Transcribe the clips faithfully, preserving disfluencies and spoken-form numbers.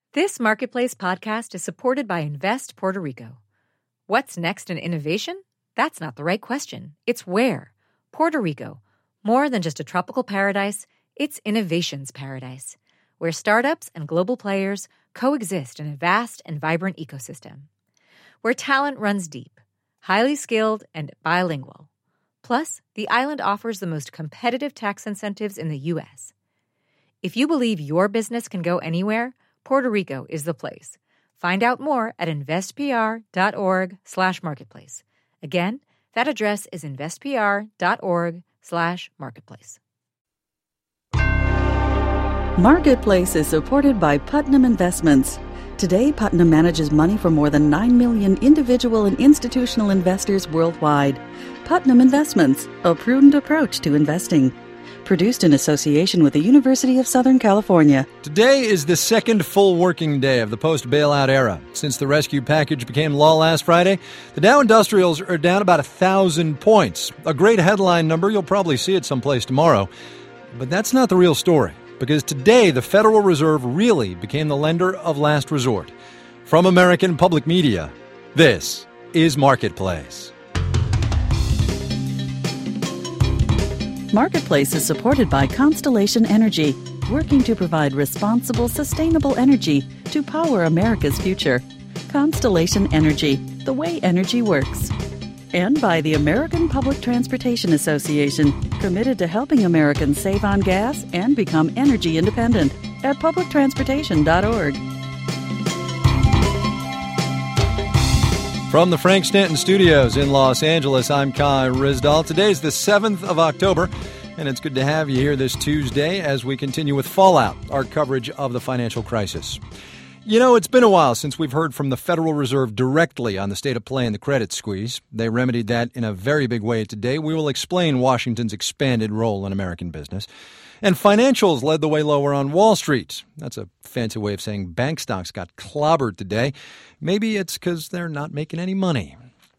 This Marketplace podcast is supported by Invest Puerto Rico. What's next in innovation? That's not the right question. It's where. Puerto Rico. More than just a tropical paradise, it's innovation's paradise, where startups and global players coexist in a vast and vibrant ecosystem. Where talent runs deep, highly skilled, and bilingual. Plus, the island offers the most competitive tax incentives in the U S. If you believe your business can go anywhere, Puerto Rico is the place. Find out more at investpr.org slash marketplace. Again, that address is investpr.org slash marketplace. Marketplace is supported by Putnam Investments. Today, Putnam manages money for more than nine million individual and institutional investors worldwide. Putnam Investments, a prudent approach to investing. Produced in association with the University of Southern California. Today is the second full working day of the post-bailout era. Since the rescue package became law last Friday, the Dow Industrials are down about one thousand points. A great headline number. You'll probably see it someplace tomorrow. But that's not the real story, because today the Federal Reserve really became the lender of last resort. From American Public Media, this is Marketplace. Marketplace is supported by Constellation Energy, working to provide responsible, sustainable energy to power America's future. Constellation Energy, the way energy works. And by the American Public Transportation Association, committed to helping Americans save on gas and become energy independent at public transportation dot org. From the Frank Stanton Studios in Los Angeles, I'm Kai Ryssdal. Today's the seventh of October, and it's good to have you here this Tuesday as we continue with Fallout, our coverage of the financial crisis. You know, it's been a while since we've heard from the Federal Reserve directly on the state of play in the credit squeeze. They remedied that in a very big way today. We will explain Washington's expanded role in American business. And financials led the way lower on Wall Street. That's a fancy way of saying bank stocks got clobbered today. Maybe it's because they're not making any money.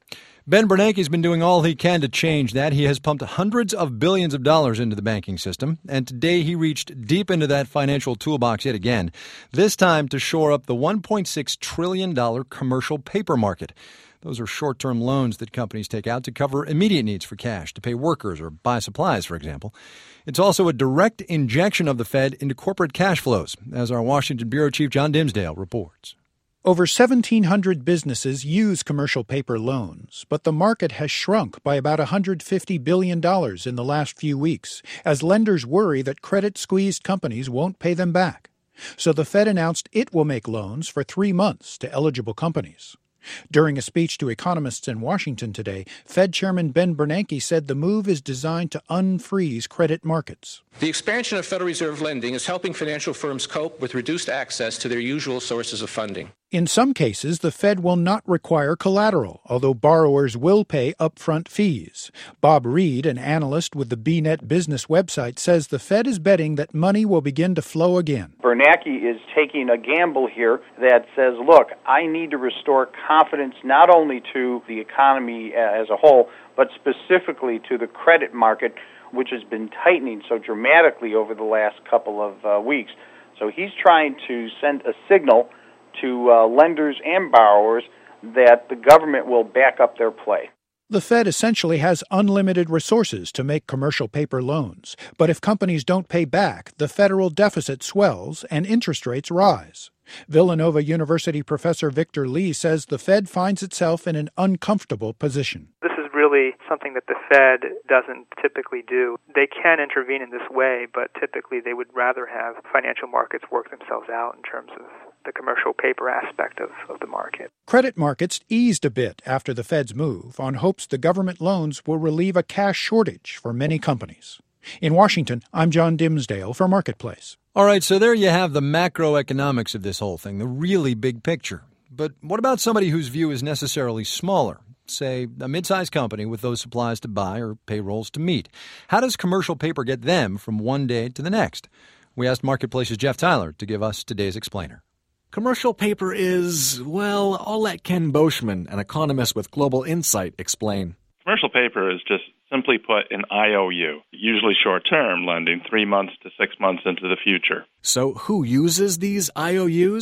Ben Bernanke's been doing all he can to change that. He has pumped hundreds of billions of dollars into the banking system, and today he reached deep into that financial toolbox yet again, this time to shore up the one point six trillion dollars commercial paper market. Those are short-term loans that companies take out to cover immediate needs for cash, to pay workers or buy supplies, for example. It's also a direct injection of the Fed into corporate cash flows, as our Washington Bureau Chief John Dimsdale reports. Over seventeen hundred businesses use commercial paper loans, but the market has shrunk by about one hundred fifty billion dollars in the last few weeks, as lenders worry that credit-squeezed companies won't pay them back. So the Fed announced it will make loans for three months to eligible companies. During a speech to economists in Washington today, Fed Chairman Ben Bernanke said the move is designed to unfreeze credit markets. The expansion of Federal Reserve lending is helping financial firms cope with reduced access to their usual sources of funding. In some cases, the Fed will not require collateral, although borrowers will pay upfront fees. Bob Reed, an analyst with the B net Business website, says the Fed is betting that money will begin to flow again. Bernanke is taking a gamble here that says, look, I need to restore confidence not only to the economy as a whole, but specifically to the credit market, which has been tightening so dramatically over the last couple of uh, weeks. So he's trying to send a signal to uh, lenders and borrowers that the government will back up their play. The Fed essentially has unlimited resources to make commercial paper loans. But if companies don't pay back, the federal deficit swells and interest rates rise. Villanova University professor Victor Lee says the Fed finds itself in an uncomfortable position. This is really something that the Fed doesn't typically do. They can intervene in this way, but typically they would rather have financial markets work themselves out in terms of the commercial paper aspect of, of the market. Credit markets eased a bit after the Fed's move on hopes the government loans will relieve a cash shortage for many companies. In Washington, I'm John Dimsdale for Marketplace. All right, so there you have the macroeconomics of this whole thing, the really big picture. But what about somebody whose view is necessarily smaller? Say, a mid-sized company with those supplies to buy or payrolls to meet. How does commercial paper get them from one day to the next? We asked Marketplace's Jeff Tyler to give us today's explainer. Commercial paper is, well, I'll let Ken Boschman, an economist with Global Insight, explain. Commercial paper is just simply put an I O U, usually short-term lending, three months to six months into the future. So who uses these I O Us?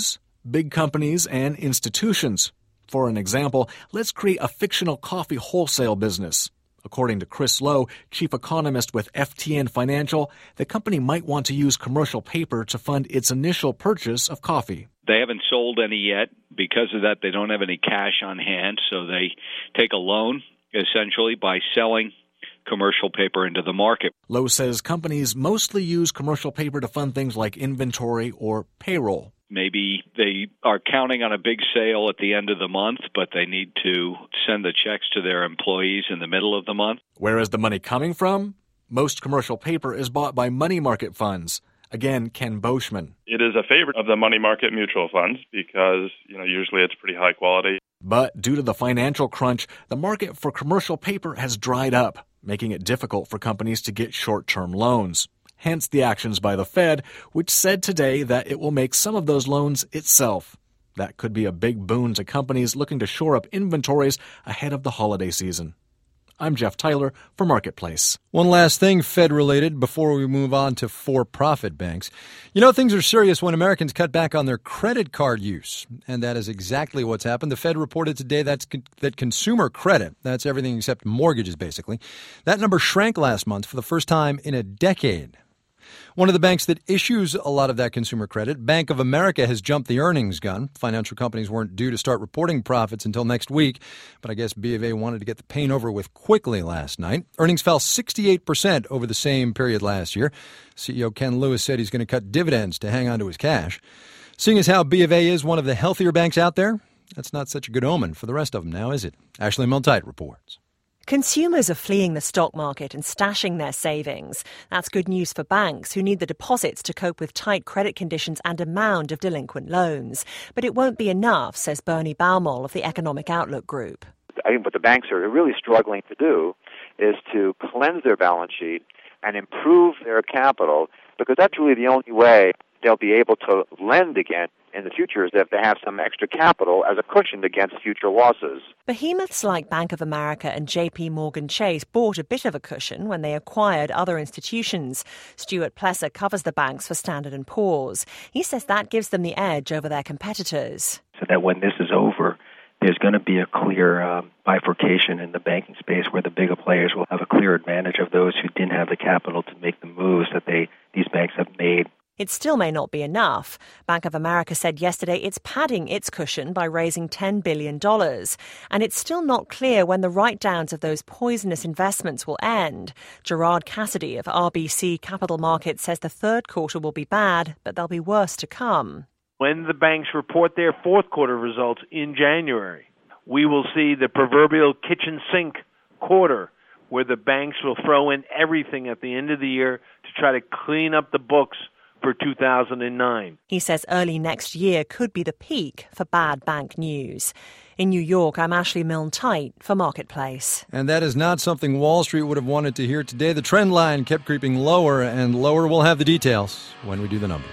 big companies and institutions. For an example, let's create a fictional coffee wholesale business. According to Chris Lowe, chief economist with F T N Financial, the company might want to use commercial paper to fund its initial purchase of coffee. They haven't sold any yet. Because of that, they don't have any cash on hand, so they take a loan, essentially, by selling commercial paper into the market. Lowe says companies mostly use commercial paper to fund things like inventory or payroll. Maybe they are counting on a big sale at the end of the month, but they need to send the checks to their employees in the middle of the month. Where is the money coming from? Most commercial paper is bought by money market funds. Again, Ken Boschman. It is a favorite of the money market mutual funds because, you know, usually it's pretty high quality. But due to the financial crunch, the market for commercial paper has dried up, making it difficult for companies to get short-term loans. Hence the actions by the Fed, which said today that it will make some of those loans itself. That could be a big boon to companies looking to shore up inventories ahead of the holiday season. I'm Jeff Tyler for Marketplace. One last thing Fed-related before we move on to for-profit banks. You know, things are serious when Americans cut back on their credit card use, and that is exactly what's happened. The Fed reported today that's con- that consumer credit, that's everything except mortgages basically, that number shrank last month for the first time in a decade. One of the banks that issues a lot of that consumer credit, Bank of America, has jumped the earnings gun. Financial companies weren't due to start reporting profits until next week, but I guess B of A wanted to get the pain over with quickly last night. Earnings fell sixty-eight percent over the same period last year. C E O Ken Lewis said he's going to cut dividends to hang on to his cash. Seeing as how B of A is one of the healthier banks out there, that's not such a good omen for the rest of them now, is it? Ashley Milne-Tyte reports. Consumers are fleeing the stock market and stashing their savings. That's good news for banks, who need the deposits to cope with tight credit conditions and a mound of delinquent loans. But it won't be enough, says Bernie Baumol of the Economic Outlook Group. I think what the banks are really struggling to do is to cleanse their balance sheet and improve their capital, because that's really the only way they'll be able to lend again in the future, is if they have some extra capital as a cushion against future losses. Behemoths like Bank of America and J P Morgan Chase bought a bit of a cushion when they acquired other institutions. Stuart Plesser covers the banks for Standard and Poor's. He says that gives them the edge over their competitors. So that when this is over, there's going to be a clear um, bifurcation in the banking space where the bigger players will have a clear advantage of those who didn't have the capital to make the moves that they these banks have made. It still may not be enough. Bank of America said yesterday it's padding its cushion by raising ten billion dollars. And it's still not clear when the write-downs of those poisonous investments will end. Gerard Cassidy of R B C Capital Markets says the third quarter will be bad, but there'll be worse to come. When the banks report their fourth quarter results in January, we will see the proverbial kitchen sink quarter, where the banks will throw in everything at the end of the year to try to clean up the books for two thousand nine. He says early next year could be the peak for bad bank news. In New York, I'm Ashley Milne-Tyte for Marketplace. And that is not something Wall Street would have wanted to hear today. The trend line kept creeping lower and lower. We'll have the details when we do the numbers.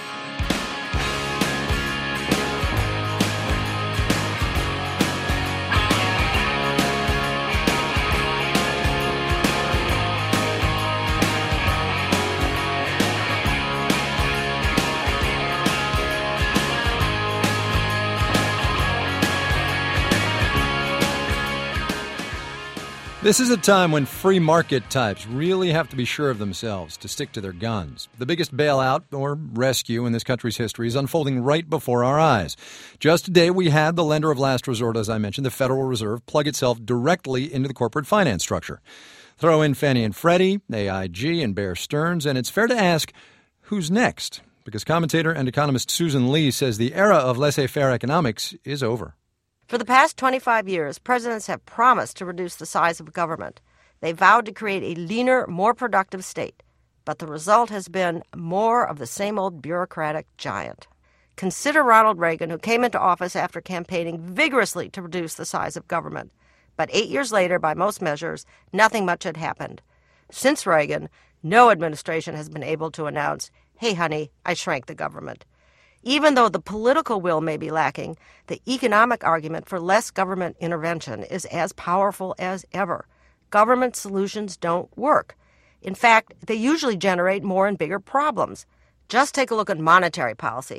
This is a time when free market types really have to be sure of themselves to stick to their guns. The biggest bailout or rescue in this country's history is unfolding right before our eyes. Just today, we had the lender of last resort, as I mentioned, the Federal Reserve, plug itself directly into the corporate finance structure. Throw in Fannie and Freddie, A I G, and Bear Stearns, and it's fair to ask, who's next? Because commentator and economist Susan Lee says the era of laissez-faire economics is over. For the past twenty-five years, presidents have promised to reduce the size of government. They vowed to create a leaner, more productive state. But the result has been more of the same old bureaucratic giant. Consider Ronald Reagan, who came into office after campaigning vigorously to reduce the size of government. But eight years later, by most measures, nothing much had happened. Since Reagan, no administration has been able to announce, "Hey, honey, I shrank the government." Even though the political will may be lacking, the economic argument for less government intervention is as powerful as ever. Government solutions don't work. In fact, they usually generate more and bigger problems. Just take a look at monetary policy.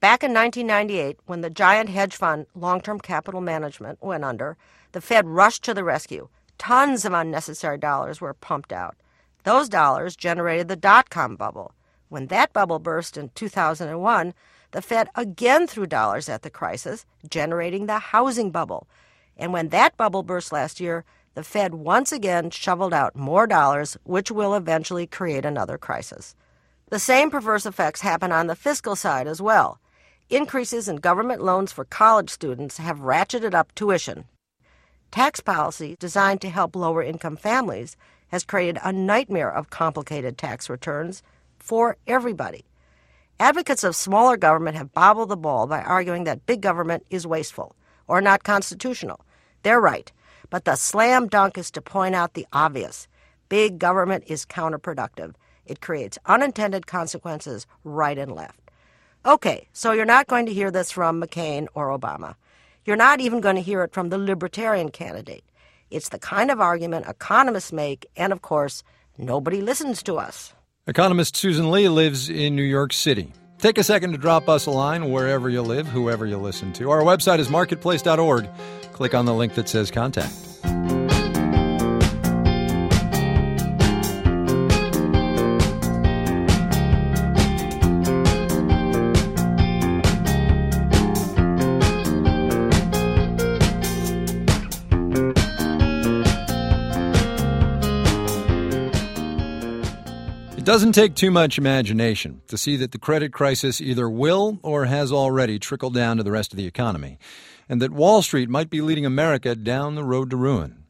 Back in nineteen ninety-eight, when the giant hedge fund Long-Term Capital Management went under, the Fed rushed to the rescue. Tons of unnecessary dollars were pumped out. Those dollars generated the dot-com bubble. When that bubble burst in two thousand one, the Fed again threw dollars at the crisis, generating the housing bubble. And when that bubble burst last year, the Fed once again shoveled out more dollars, which will eventually create another crisis. The same perverse effects happen on the fiscal side as well. Increases in government loans for college students have ratcheted up tuition. Tax policy designed to help lower-income families has created a nightmare of complicated tax returns for everybody. Advocates of smaller government have bobbled the ball by arguing that big government is wasteful or not constitutional. They're right, but the slam dunk is to point out the obvious. Big government is counterproductive. It creates unintended consequences right and left. Okay, so you're not going to hear this from McCain or Obama. You're not even going to hear it from the Libertarian candidate. It's the kind of argument economists make, and of course, nobody listens to us. Economist Susan Lee lives in New York City. Take a second to drop us a line wherever you live, whoever you listen to. Our website is marketplace dot org. Click on the link that says contact. It doesn't take too much imagination to see that the credit crisis either will or has already trickled down to the rest of the economy, and that Wall Street might be leading America down the road to ruin.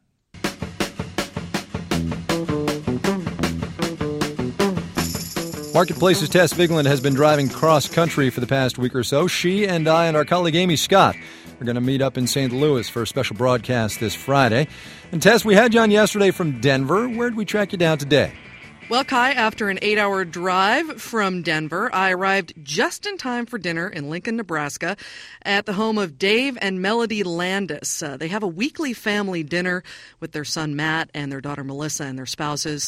Marketplace's Tess Vigeland has been driving cross-country for the past week or so. She and I and our colleague Amy Scott are going to meet up in Saint Louis for a special broadcast this Friday. And Tess, we had you on yesterday from Denver. Where did we track you down today? Well, Kai, after an eight-hour drive from Denver, I arrived just in time for dinner in Lincoln, Nebraska, at the home of Dave and Melody Landis. Uh, they have a weekly family dinner with their son Matt and their daughter Melissa and their spouses.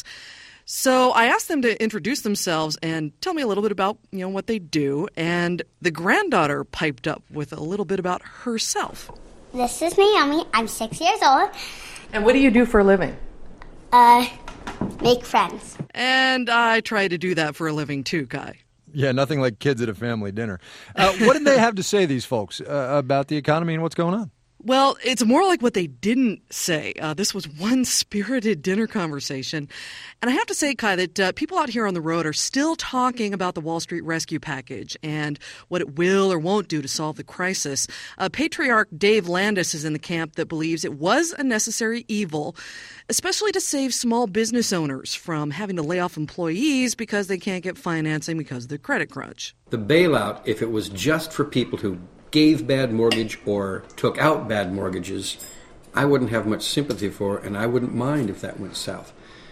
So I asked them to introduce themselves and tell me a little bit about, you know, what they do. And the granddaughter piped up with a little bit about herself. This is Naomi. I'm six years old. And what do you do for a living? Uh... Make friends. And I try to do that for a living too, Kai. Yeah, nothing like kids at a family dinner. Uh, what did they have to say, these folks, uh, about the economy and what's going on? Well, it's more like what they didn't say. Uh, this was one spirited dinner conversation. And I have to say, Kai, that uh, people out here on the road are still talking about the Wall Street rescue package and what it will or won't do to solve the crisis. Uh, Patriarch Dave Landis is in the camp that believes it was a necessary evil, especially to save small business owners from having to lay off employees because they can't get financing because of the credit crunch. The bailout, if it was just for people who gave bad mortgage or took out bad mortgages, I wouldn't have much sympathy for, and I wouldn't mind if that went south.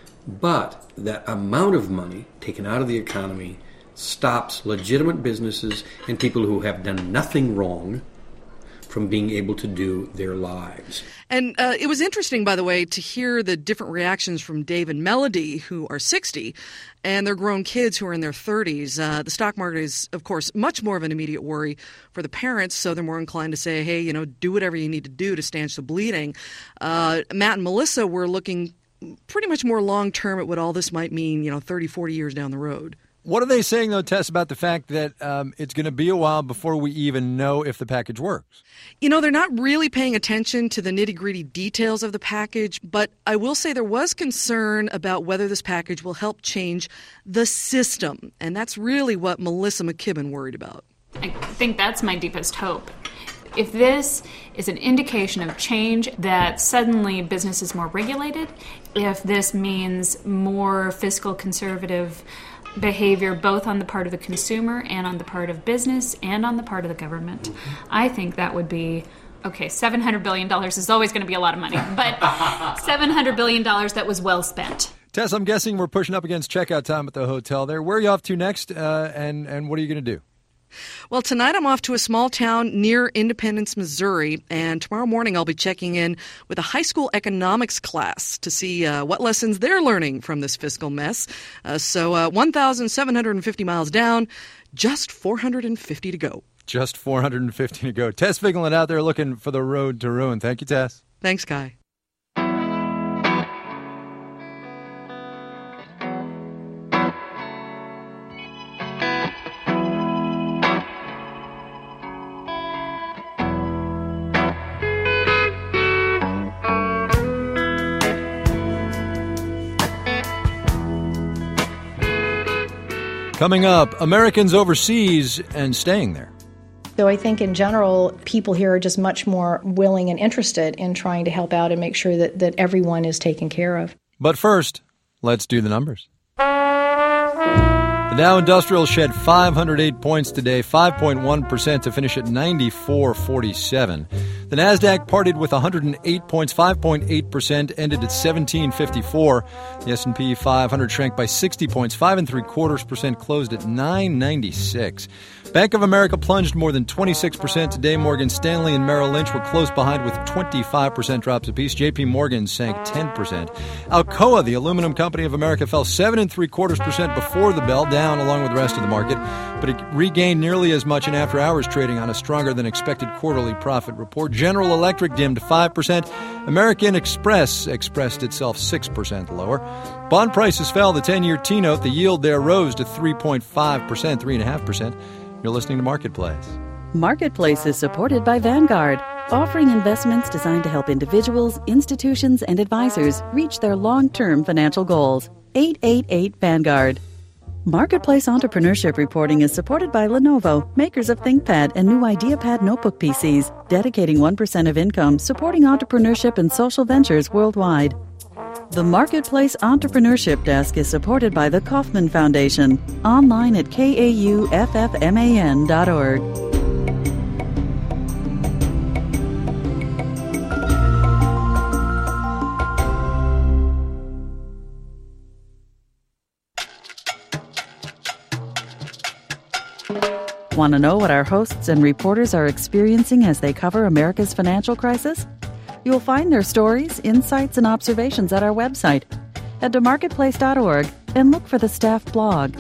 But that amount of money taken out of the economy stops legitimate businesses and people who have done nothing wrong from being able to do their lives. And uh, it was interesting, by the way, to hear the different reactions from Dave and Melody, who are sixty, and their grown kids who are in their thirties. Uh, the stock market is, of course, much more of an immediate worry for the parents, so they're more inclined to say, hey, you know, do whatever you need to do to stanch the bleeding. Uh, Matt and Melissa were looking pretty much more long-term at what all this might mean, you know, thirty, forty years down the road. What are they saying, though, Tess, about the fact that um, it's going to be a while before we even know if the package works? You know, they're not really paying attention to the nitty-gritty details of the package, but I will say there was concern about whether this package will help change the system, and that's really what Melissa McKibben worried about. I think that's my deepest hope. If this is an indication of change, that suddenly business is more regulated, if this means more fiscal conservative behavior both on the part of the consumer and on the part of business and on the part of the government, mm-hmm. I think that would be, okay, seven hundred billion dollars is always going to be a lot of money, but seven hundred billion dollars that was well spent. Tess, I'm guessing we're pushing up against checkout time at the hotel there. Where are you off to next, uh, and, and what are you going to do? Well, tonight I'm off to a small town near Independence, Missouri, and tomorrow morning I'll be checking in with a high school economics class to see uh, what lessons they're learning from this fiscal mess. Uh, so uh, one thousand seven hundred fifty miles down, just four hundred fifty to go. Just four hundred fifty to go. Tess Figland out there looking for the road to ruin. Thank you, Tess. Thanks, Kai. Coming up, Americans overseas and staying there. So I think in general, people here are just much more willing and interested in trying to help out and make sure that, that everyone is taken care of. But first, let's do the numbers. The Dow Industrial shed five hundred eight points today, five point one percent to finish at ninety-four forty-seven. The Nasdaq parted with one hundred eight points, five point eight percent, ended at seventeen fifty-four. The S and P five hundred shrank by sixty points, five and three quarters percent, closed at nine ninety-six. Bank of America plunged more than twenty-six percent today. Morgan Stanley and Merrill Lynch were close behind with twenty-five percent drops apiece. J P Morgan sank ten percent. Alcoa, the aluminum company of America, fell seven and three quarters percent before the bell, down along with the rest of the market, but it regained nearly as much in after-hours trading on a stronger-than-expected quarterly profit report. General Electric dimmed five percent. American Express expressed itself six percent lower. Bond prices fell. The ten-year T-note, the yield there rose to three point five percent, three point five percent. You're listening to Marketplace. Marketplace is supported by Vanguard, offering investments designed to help individuals, institutions, and advisors reach their long-term financial goals. eight eight eight Vanguard. Marketplace Entrepreneurship Reporting is supported by Lenovo, makers of ThinkPad and new IdeaPad notebook P Cs, dedicating one percent of income supporting entrepreneurship and social ventures worldwide. The Marketplace Entrepreneurship Desk is supported by the Kauffman Foundation, online at K A U F F M A N dot org. Want to know what our hosts and reporters are experiencing as they cover America's financial crisis? You'll find their stories, insights, and observations at our website. Head to marketplace dot org and look for the staff blog.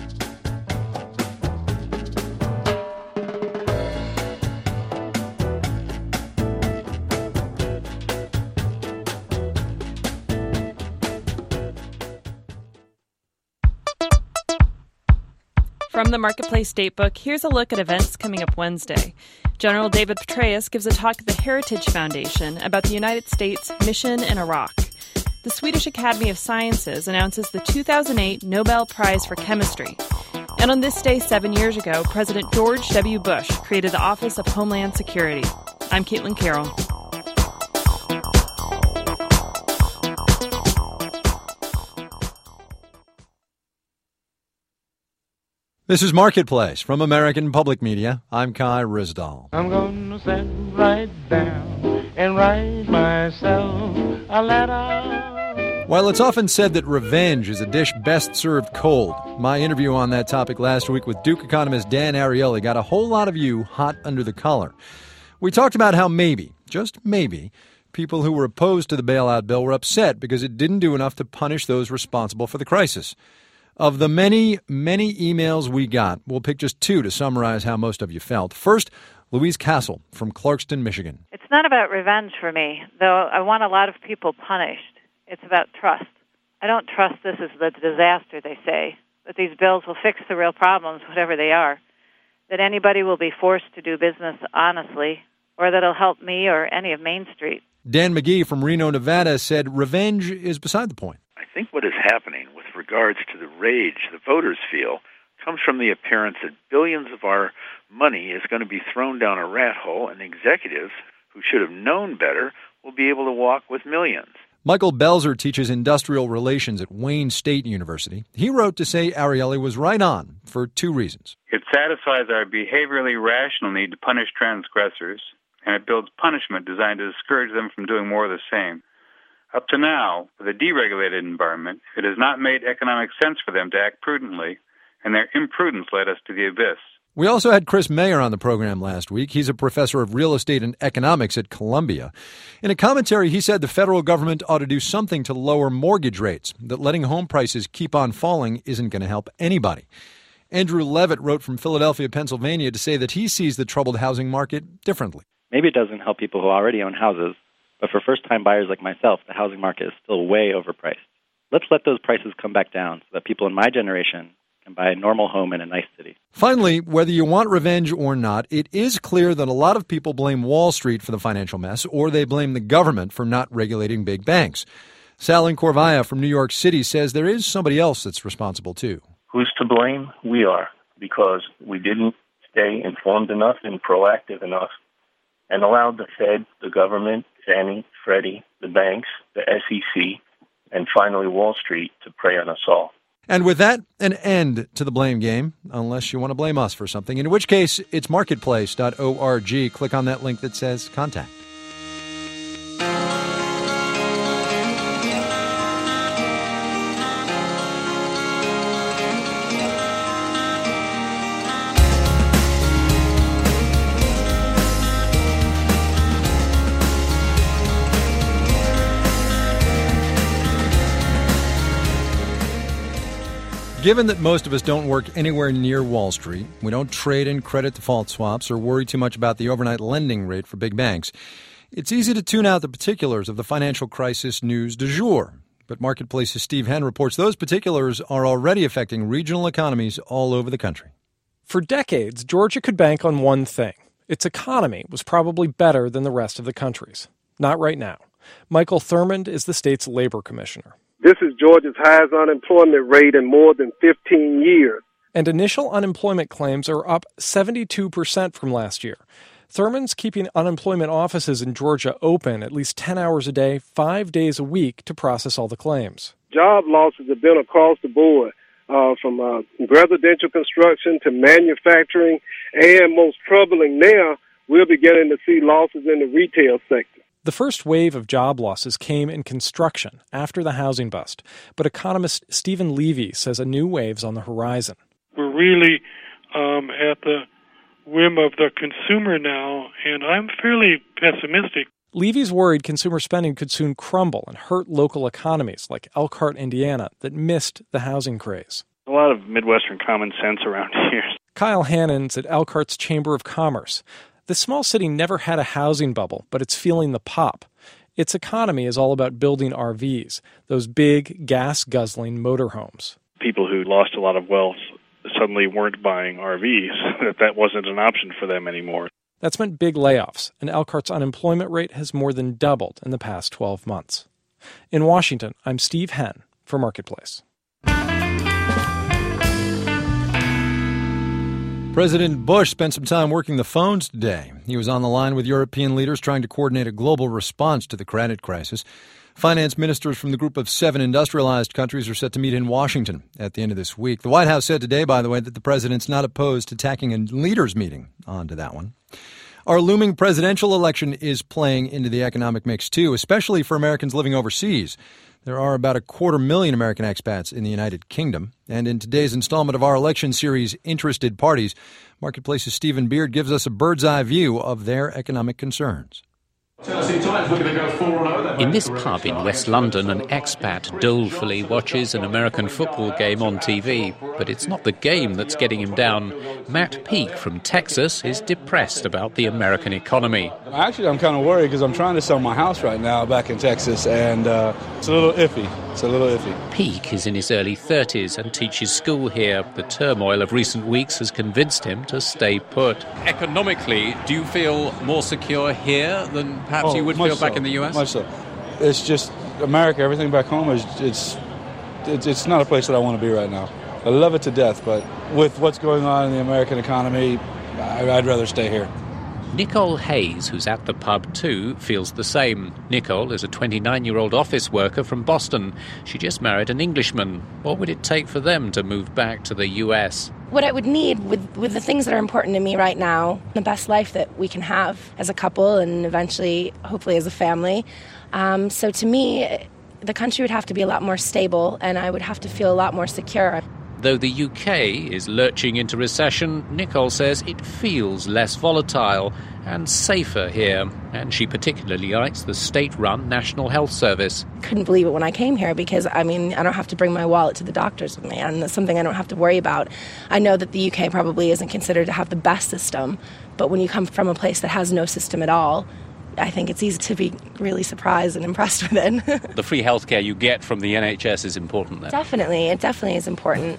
From the Marketplace Datebook, here's a look at events coming up Wednesday. General David Petraeus gives a talk at the Heritage Foundation about the United States mission in Iraq. The Swedish Academy of Sciences announces the two thousand eight Nobel Prize for Chemistry. And on this day seven years ago, President George W. Bush created the Office of Homeland Security. I'm Caitlin Carroll. This is Marketplace from American Public Media. I'm Kai Ryssdal. I'm gonna sit right down and write myself a letter. While it's often said that revenge is a dish best served cold, my interview on that topic last week with Duke economist Dan Ariely got a whole lot of you hot under the collar. We talked about how maybe, just maybe, people who were opposed to the bailout bill were upset because it didn't do enough to punish those responsible for the crisis. Of the many, many emails we got, we'll pick just two to summarize how most of you felt. First, Louise Castle from Clarkston, Michigan. It's not about revenge for me, though I want a lot of people punished. It's about trust. I don't trust this is the disaster they say, that these bills will fix the real problems, whatever they are, that anybody will be forced to do business honestly, or that it'll help me or any of Main Street. Dan McGee from Reno, Nevada said revenge is beside the point. I think what is happening with regards to the rage the voters feel comes from the appearance that billions of our money is going to be thrown down a rat hole, and executives who should have known better will be able to walk with millions. Michael Belzer teaches industrial relations at Wayne State University. He wrote to say Ariely was right on for two reasons. It satisfies our behaviorally rational need to punish transgressors, and it builds punishment designed to discourage them from doing more of the same. Up to now, with a deregulated environment, it has not made economic sense for them to act prudently, and their imprudence led us to the abyss. We also had Chris Mayer on the program last week. He's a professor of real estate and economics at Columbia. In a commentary, he said the federal government ought to do something to lower mortgage rates, that letting home prices keep on falling isn't going to help anybody. Andrew Levitt wrote from Philadelphia, Pennsylvania, to say that he sees the troubled housing market differently. Maybe it doesn't help people who already own houses, but for first-time buyers like myself, the housing market is still way overpriced. Let's let those prices come back down so that people in my generation can buy a normal home in a nice city. Finally, whether you want revenge or not, it is clear that a lot of people blame Wall Street for the financial mess, or they blame the government for not regulating big banks. Salin Corvaya from New York City says there is somebody else that's responsible, too. Who's to blame? We are, because we didn't stay informed enough and proactive enough and allowed the Fed, the government, Fannie, Freddie, the banks, the S E C, and finally Wall Street to prey on us all. And with that, an end to the blame game, unless you want to blame us for something, in which case it's marketplace dot org. Click on that link that says contact. Given that most of us don't work anywhere near Wall Street, we don't trade in credit default swaps or worry too much about the overnight lending rate for big banks, it's easy to tune out the particulars of the financial crisis news du jour. But Marketplace's Steve Henn reports those particulars are already affecting regional economies all over the country. For decades, Georgia could bank on one thing. Its economy was probably better than the rest of the country's. Not right now. Michael Thurmond is the state's labor commissioner. This is Georgia's highest unemployment rate in more than fifteen years. And initial unemployment claims are up seventy-two percent from last year. Thurmond's keeping unemployment offices in Georgia open at least ten hours a day, five days a week to process all the claims. Job losses have been across the board, uh, from uh, residential construction to manufacturing, and most troubling now, we're beginning to see losses in the retail sector. The first wave of job losses came in construction after the housing bust, but economist Stephen Levy says a new wave's on the horizon. We're really um, at the whim of the consumer now, and I'm fairly pessimistic. Levy's worried consumer spending could soon crumble and hurt local economies like Elkhart, Indiana, that missed the housing craze. A lot of Midwestern common sense around here. Kyle Hannon's at Elkhart's Chamber of Commerce. This small city never had a housing bubble, but it's feeling the pop. Its economy is all about building R Vs, those big, gas-guzzling motorhomes. People who lost a lot of wealth suddenly weren't buying R Vs. That that wasn't an option for them anymore. That's meant big layoffs, and Elkhart's unemployment rate has more than doubled in the past twelve months. In Washington, I'm Steve Henn for Marketplace. President Bush spent some time working the phones today. He was on the line with European leaders trying to coordinate a global response to the credit crisis. Finance ministers from the group of seven industrialized countries are set to meet in Washington at the end of this week. The White House said today, by the way, that the president's not opposed to tacking a leaders' meeting onto that one. Our looming presidential election is playing into the economic mix, too, especially for Americans living overseas. There are about a quarter million American expats in the United Kingdom. And in today's installment of our election series, Interested Parties, Marketplace's Stephen Beard gives us a bird's-eye view of their economic concerns. In this pub in West London, an expat dolefully watches an American football game on T V. But it's not the game that's getting him down. Matt Peake from Texas is depressed about the American economy. Actually, I'm kind of worried because I'm trying to sell my house right now back in Texas, and uh, it's a little iffy. It's a little iffy. Peake is in his early thirties and teaches school here. The turmoil of recent weeks has convinced him to stay put. Economically, do you feel more secure here than perhaps oh, you would feel so, back in the U S? Much so. It's just America, everything back home is it's, it's it's not a place that I want to be right now. I love it to death, but with what's going on in the American economy, I'd rather stay here. Nicole Hayes, who's at the pub too, feels the same. Nicole is a twenty-nine-year-old office worker from Boston. She just married an Englishman. What would it take for them to move back to the U S? What I would need with, with the things that are important to me right now, the best life that we can have as a couple and eventually, hopefully, as a family. Um, so to me, the country would have to be a lot more stable, and I would have to feel a lot more secure. Though the U K is lurching into recession, Nicole says it feels less volatile and safer here, and she particularly likes the state-run National Health Service. Couldn't believe it when I came here because, I mean, I don't have to bring my wallet to the doctors with me, and that's something I don't have to worry about. I know that the U K probably isn't considered to have the best system, but when you come from a place that has no system at all, I think it's easy to be really surprised and impressed with it. The free healthcare you get from the N H S is important then? Definitely, it definitely is important.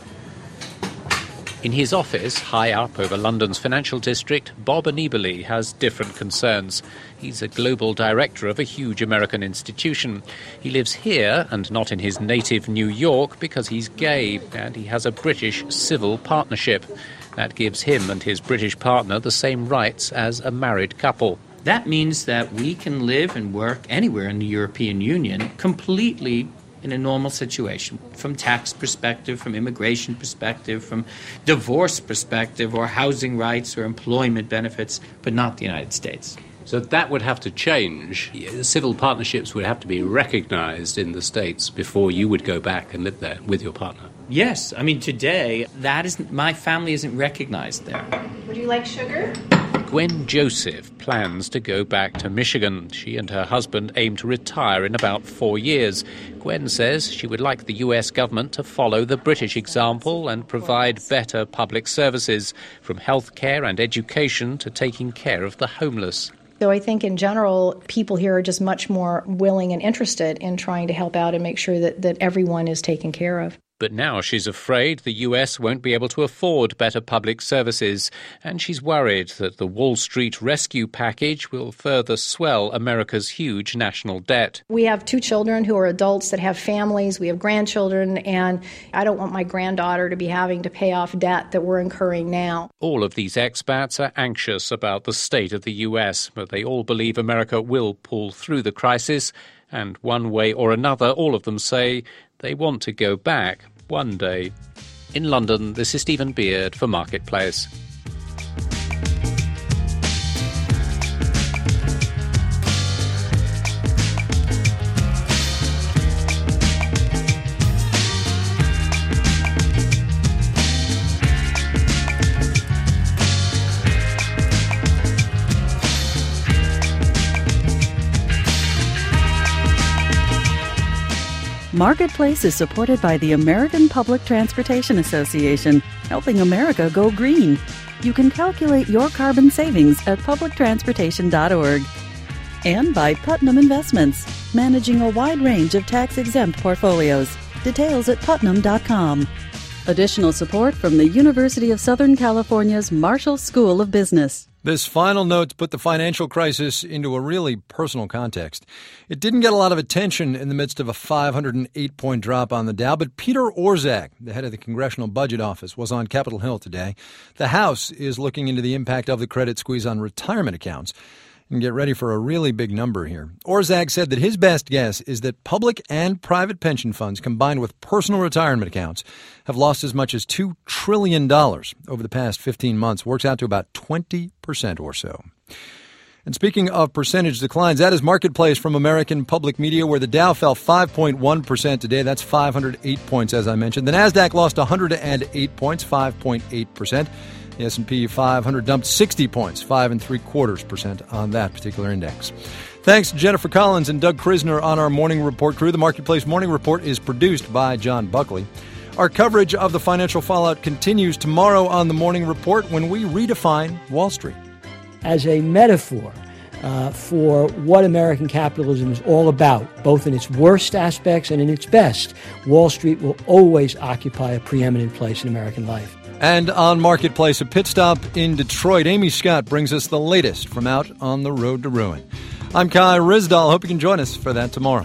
In his office, high up over London's financial district, Bob Anibali has different concerns. He's a global director of a huge American institution. He lives here and not in his native New York because he's gay, and he has a British civil partnership. That gives him and his British partner the same rights as a married couple. That means that we can live and work anywhere in the European Union completely in a normal situation, from tax perspective, from immigration perspective, from divorce perspective, or housing rights or employment benefits, but not the United States. So that would have to change. Civil partnerships would have to be recognized in the States before you would go back and live there with your partner. Yes, I mean, today, that isn't, my family isn't recognized there. Would you like sugar? Gwen Joseph plans to go back to Michigan. She and her husband aim to retire in about four years. Gwen says she would like the U S government to follow the British example and provide better public services, from healthcare and education to taking care of the homeless. So I think in general, people here are just much more willing and interested in trying to help out and make sure that, that everyone is taken care of. But now she's afraid the U S won't be able to afford better public services, and she's worried that the Wall Street rescue package will further swell America's huge national debt. We have two children who are adults that have families. We have grandchildren, and I don't want my granddaughter to be having to pay off debt that we're incurring now. All of these expats are anxious about the state of the U S, but they all believe America will pull through the crisis, and one way or another, all of them say they want to go back one day. In London, this is Stephen Beard for Marketplace. Marketplace is supported by the American Public Transportation Association, helping America go green. You can calculate your carbon savings at public transportation dot org. And by Putnam Investments, managing a wide range of tax-exempt portfolios. Details at putnam dot com. Additional support from the University of Southern California's Marshall School of Business. This final note put the financial crisis into a really personal context. It didn't get a lot of attention in the midst of a five hundred eight point drop on the Dow, but Peter Orszag, the head of the Congressional Budget Office, was on Capitol Hill today. The House is looking into the impact of the credit squeeze on retirement accounts. And get ready for a really big number here. Orszag said that his best guess is that public and private pension funds combined with personal retirement accounts have lost as much as two trillion dollars over the past fifteen months. Works out to about twenty percent or so. And speaking of percentage declines, that is Marketplace from American Public Media, where the Dow fell five point one percent today. That's five hundred eight points, as I mentioned. The NASDAQ lost one hundred eight points, five point eight percent. The S and P five hundred dumped sixty points, five and three quarters percent on that particular index. Thanks to Jennifer Collins and Doug Krisner on our Morning Report crew. The Marketplace Morning Report is produced by John Buckley. Our coverage of the financial fallout continues tomorrow on the Morning Report when we redefine Wall Street. As a metaphor uh, for what American capitalism is all about, both in its worst aspects and in its best, Wall Street will always occupy a preeminent place in American life. And on Marketplace, a pit stop in Detroit, Amy Scott brings us the latest from out on the road to ruin. I'm Kai Ryssdal. Hope you can join us for that tomorrow.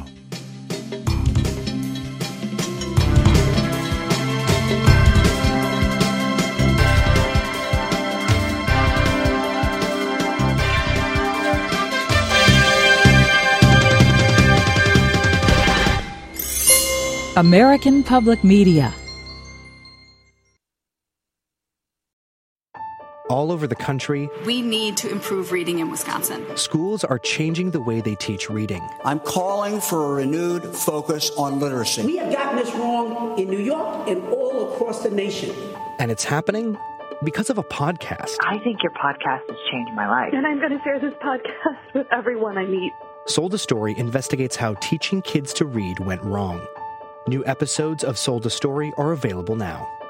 American Public Media. all over the country. We need to improve reading in Wisconsin. Schools are changing the way they teach reading. I'm calling for a renewed focus on literacy. We have gotten this wrong in New York and all across the nation. And it's happening because of a podcast. I think your podcast has changed my life. And I'm going to share this podcast with everyone I meet. Sold a Story investigates how teaching kids to read went wrong. New episodes of Sold a Story are available now.